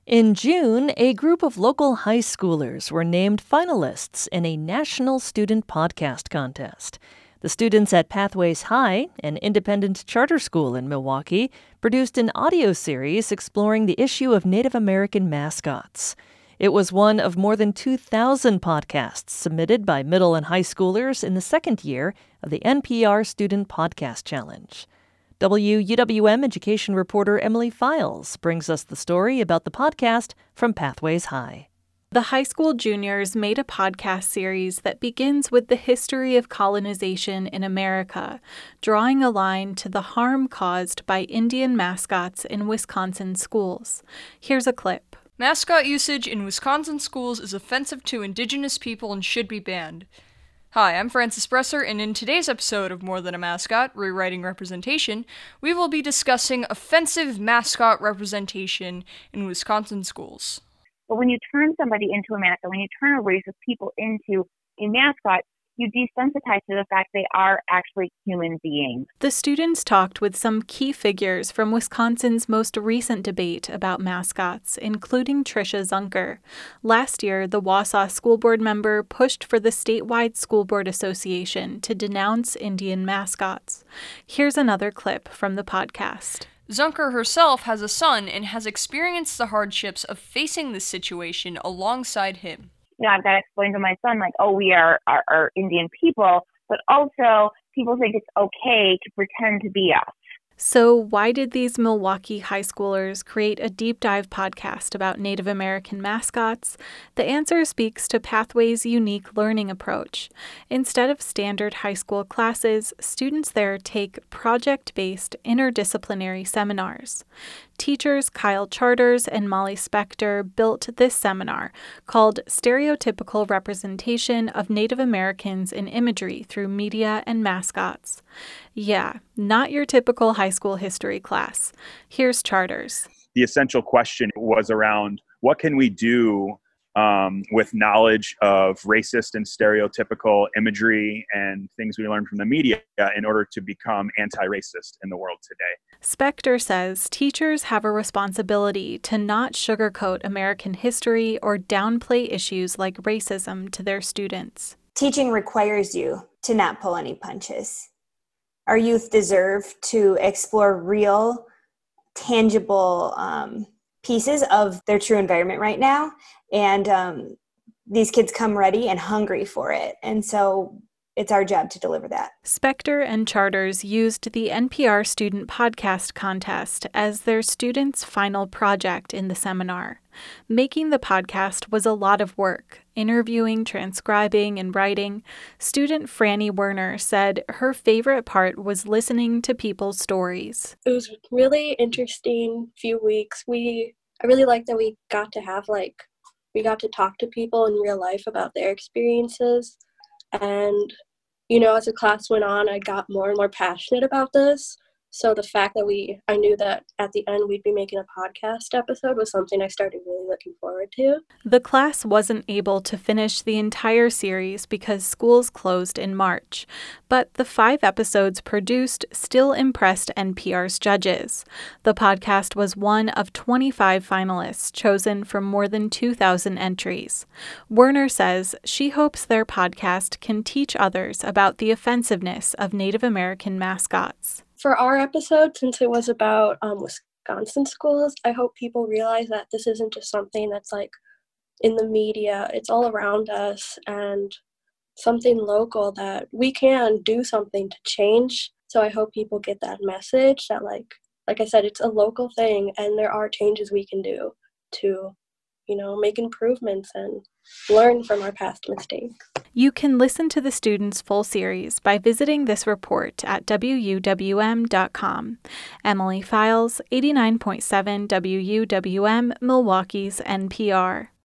In June, a group of local high schoolers were named finalists in a national student podcast contest. The students at Pathways High, an independent charter school in Milwaukee, produced an audio series exploring the issue of Native American mascots. It was one of more than 2,000 podcasts submitted by middle and high schoolers in the second year of the NPR Student Podcast Challenge. WUWM education reporter Emily Files brings us the story about the podcast from Pathways High. The high school juniors made a podcast series that begins with the history of colonization in America, drawing a line to the harm caused by Indian mascots in Wisconsin schools. Here's a clip. Mascot usage in Wisconsin schools is offensive to Indigenous people and should be banned. Hi, I'm Francis Bresser, and in today's episode of More Than a Mascot, Rewriting Representation, we will be discussing offensive mascot representation in Wisconsin schools. But when you turn somebody into a mascot, when you turn a race of people into a mascot, you desensitize to the fact they are actually human beings. The students talked with some key figures from Wisconsin's most recent debate about mascots, including Tricia Zunker. Last year, the Wausau school board member pushed for the statewide school board association to denounce Indian mascots. Here's another clip from the podcast. Zunker herself has a son and has experienced the hardships of facing this situation alongside him. I've got to explain to my son, we are Indian people, but also people think it's okay to pretend to be us. So why did these Milwaukee high schoolers create a deep dive podcast about Native American mascots? The answer speaks to Pathways' unique learning approach. Instead of standard high school classes, students there take project-based interdisciplinary seminars. Teachers Kyle Charters and Molly Spector built this seminar called Stereotypical Representation of Native Americans in Imagery Through Media and Mascots. Yeah, not your typical high school history class. Here's Charters. The essential question was around what can we do with knowledge of racist and stereotypical imagery and things we learned from the media in order to become anti-racist in the world today. Spector says teachers have a responsibility to not sugarcoat American history or downplay issues like racism to their students. Teaching requires you to not pull any punches. Our youth deserve to explore real, tangible pieces of their true environment right now. And these kids come ready and hungry for it. And so it's our job to deliver that. Spector and Charters used the NPR Student Podcast Contest as their students' final project in the seminar. Making the podcast was a lot of work. Interviewing, transcribing, and writing. Student Franny Werner said her favorite part was listening to people's stories. It was really interesting few weeks. I really liked that we got to talk to people in real life about their experiences. And, as the class went on, I got more and more passionate about this. So the fact that I knew that at the end we'd be making a podcast episode was something I started really looking forward to. The class wasn't able to finish the entire series because schools closed in March, but the 5 episodes produced still impressed NPR's judges. The podcast was one of 25 finalists chosen from more than 2,000 entries. Werner says she hopes their podcast can teach others about the offensiveness of Native American mascots. For our episode, since it was about Wisconsin schools, I hope people realize that this isn't just something that's in the media. It's all around us and something local that we can do something to change. So I hope people get that message that, like I said, it's a local thing and there are changes we can do to, make improvements and learn from our past mistakes. You can listen to the students' full series by visiting this report at WUWM.com. Emily Files, 89.7 WUWM, Milwaukee's NPR.